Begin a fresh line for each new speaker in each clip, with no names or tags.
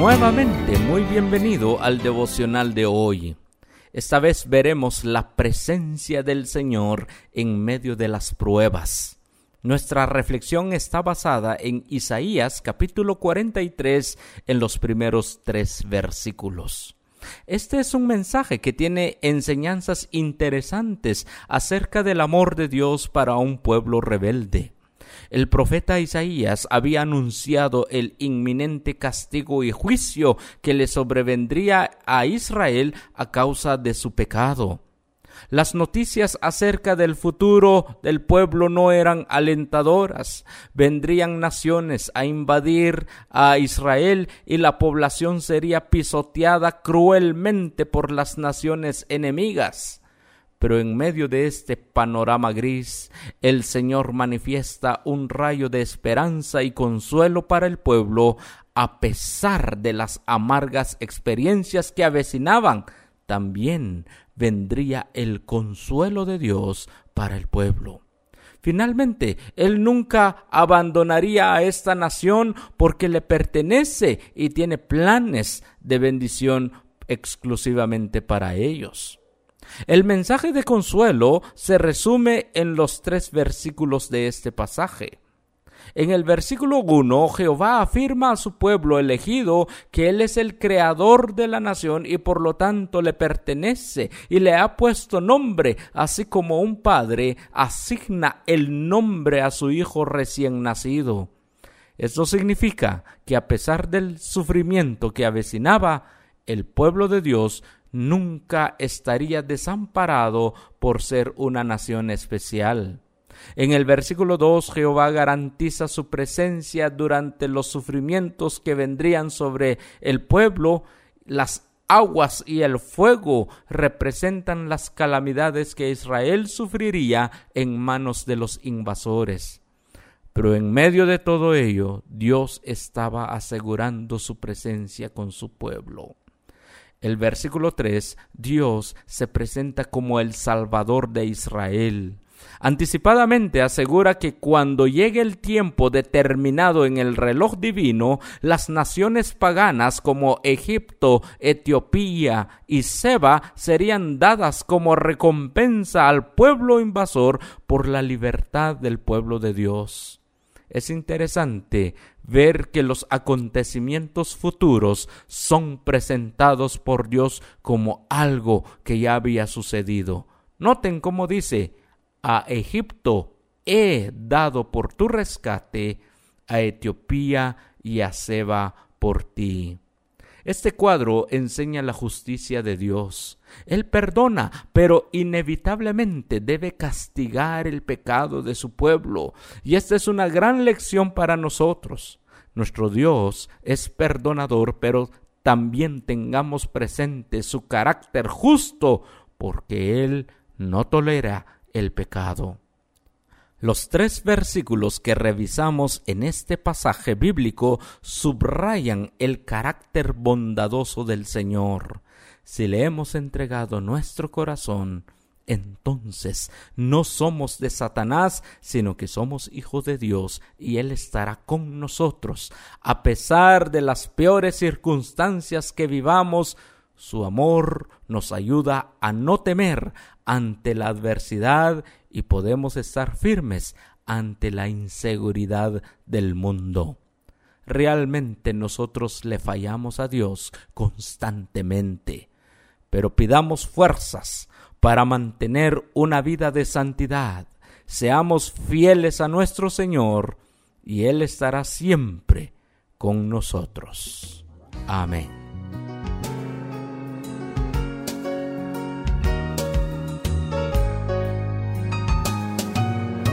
Nuevamente, muy bienvenido al devocional de hoy. Esta vez veremos la presencia del Señor en medio de las pruebas. Nuestra reflexión está basada en Isaías capítulo 43 en los primeros 3 versículos. Este es un mensaje que tiene enseñanzas interesantes acerca del amor de Dios para un pueblo rebelde. El profeta Isaías había anunciado el inminente castigo y juicio que le sobrevendría a Israel a causa de su pecado. Las noticias acerca del futuro del pueblo no eran alentadoras. Vendrían naciones a invadir a Israel y la población sería pisoteada cruelmente por las naciones enemigas. Pero en medio de este panorama gris, el Señor manifiesta un rayo de esperanza y consuelo para el pueblo, a pesar de las amargas experiencias que avecinaban. También vendría el consuelo de Dios para el pueblo. Finalmente, Él nunca abandonaría a esta nación porque le pertenece y tiene planes de bendición exclusivamente para ellos. El mensaje de consuelo se resume en los 3 versículos de este pasaje. En el versículo 1, Jehová afirma a su pueblo elegido que Él es el creador de la nación y por lo tanto le pertenece y le ha puesto nombre, así como un padre asigna el nombre a su hijo recién nacido. Esto significa que a pesar del sufrimiento que avecinaba, el pueblo de Dios nunca estaría desamparado por ser una nación especial. En el versículo 2, Jehová garantiza su presencia durante los sufrimientos que vendrían sobre el pueblo. Las aguas y el fuego representan las calamidades que Israel sufriría en manos de los invasores. Pero en medio de todo ello, Dios estaba asegurando su presencia con su pueblo. El versículo 3, Dios se presenta como el Salvador de Israel. Anticipadamente asegura que cuando llegue el tiempo determinado en el reloj divino, las naciones paganas como Egipto, Etiopía y Seba serían dadas como recompensa al pueblo invasor por la libertad del pueblo de Dios. Es interesante ver que los acontecimientos futuros son presentados por Dios como algo que ya había sucedido. Noten cómo dice: a Egipto he dado por tu rescate, a Etiopía y a Seba por ti. Este cuadro enseña la justicia de Dios. Él perdona, pero inevitablemente debe castigar el pecado de su pueblo. Y esta es una gran lección para nosotros. Nuestro Dios es perdonador, pero también tengamos presente su carácter justo, porque Él no tolera el pecado. Los 3 versículos que revisamos en este pasaje bíblico subrayan el carácter bondadoso del Señor. Si le hemos entregado nuestro corazón, entonces no somos de Satanás, sino que somos hijos de Dios, y Él estará con nosotros. A pesar de las peores circunstancias que vivamos, su amor nos ayuda a no temer ante la adversidad y podemos estar firmes ante la inseguridad del mundo. Realmente nosotros le fallamos a Dios constantemente, pero pidamos fuerzas para mantener una vida de santidad. Seamos fieles a nuestro Señor y Él estará siempre con nosotros. Amén.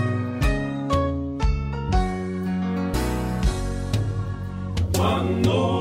Cuando